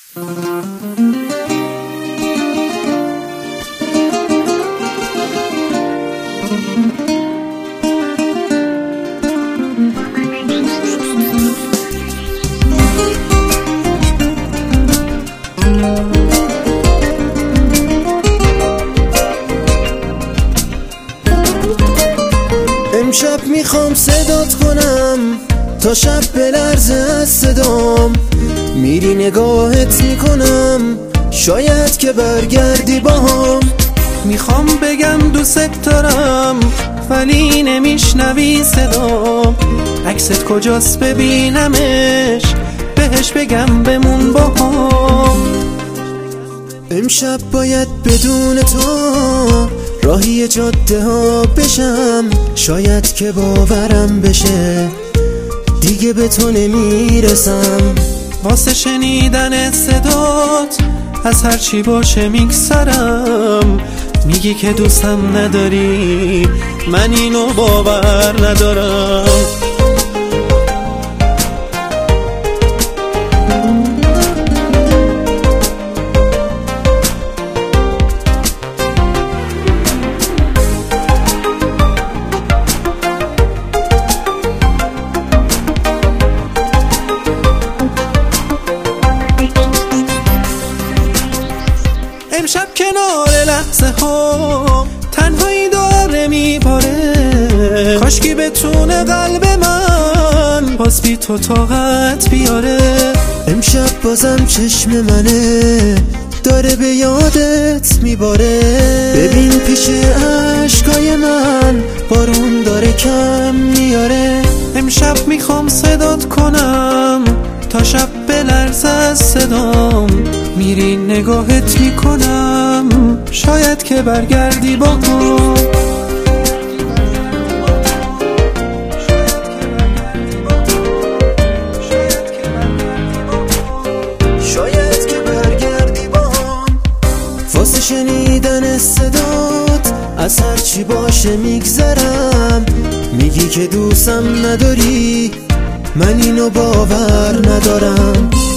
امشب میخوام صدات کنم تا شب بلرزه از صدام، میری نگاهت میکنم شاید که برگردی باهام. میخوام بگم دوست دارم ولی نمیشنوی صدام، عکست کجاست ببینمش بهش بگم بمون باهام. امشب باید بدون تو راهی جاده ها بشم، شاید که باورم بشه دیگه به تو نمیرسم. واسه شنیدن صدات از هرچی باشه میگذرم، میگی که دوستم نداری من اینو باور ندارم. امشب کنار لحظه ها تنهایی داره میباره، کاشکی بتونه قلب من باز بی تو طاقت بیاره. امشب بازم چشم منه داره به یادت میباره، ببین پیش عشقای من بارون داره کم میاره. امشب میخوام صدات کنم تا شب بلرزه از صدام، میری نگاهت میکنم شاید که برگردی با هم. شاید که برگردی با هم. واسه شنیدن صدات از هرچی باشه میگذرم، میگی که دوستم نداری من اینو باور ندارم.